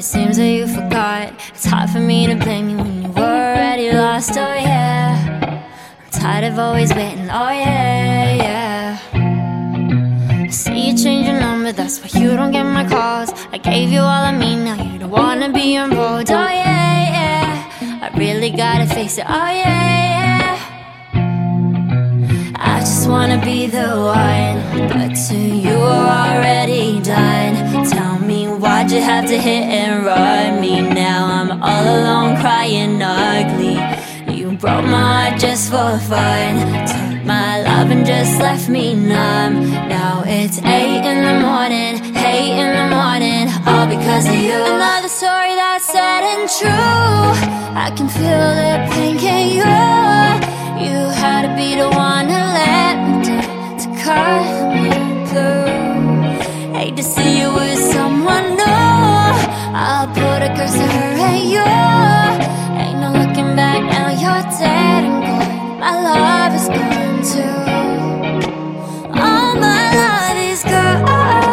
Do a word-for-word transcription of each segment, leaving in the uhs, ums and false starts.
it seems that you forgot. It's hard for me to blame you when you were already lost, oh yeah. I'm tired of always waiting, oh yeah, yeah. I see you change your number, that's why you don't get my calls. I gave you all of me, now you don't wanna be involved, oh yeah, yeah. I really gotta face it, oh yeah, yeah. I just wanna be the one, but to you are already done. Tell me, why'd you have to hit and run me? Now I'm all alone crying ugly. You broke my heart just for fun, took my love and just left me numb. Now it's eight in the morning, eight in the morning, all because of you. Another story that's sad and true. I can feel the pain, can you? You had to be the one to let me down, to cut me through. Hate to see you with someone new. I'll put a curse to her and you. Ain't no looking back, now you're dead and gone. My love is gone too. All my love is gone.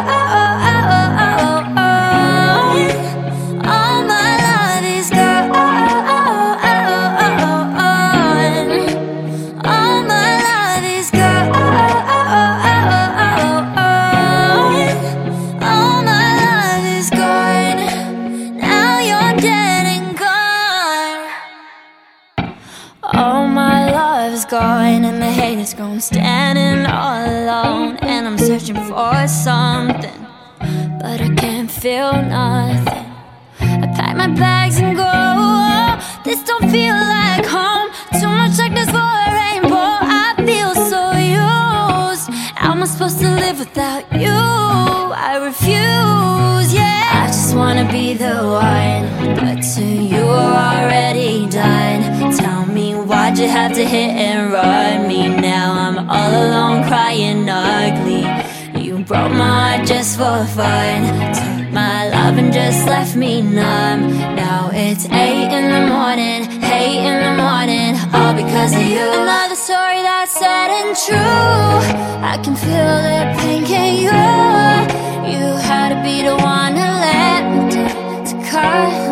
All my love is gone. All my love is gone. All my love is gone. Now you're dead and gone. All my love is gone, and the hate is gone. Standing all alone, and I'm searching for something, but I can't feel nothing. I pack my bags and go. This don't feel like home. Too much darkness for a rainbow. I feel so used. How am I supposed to live without you? I refuse, yeah. I just wanna be the one, but to you are already done. Tell me, why'd you have to hit and run me? Now I'm all alone crying ugly. You broke my heart just for fun, took my love and just left me numb. Now it's eight in the morning, eight in the morning, all because of you. Another story that's sad and true. I can feel the pain, can you? You had to be the one to let me down, to cut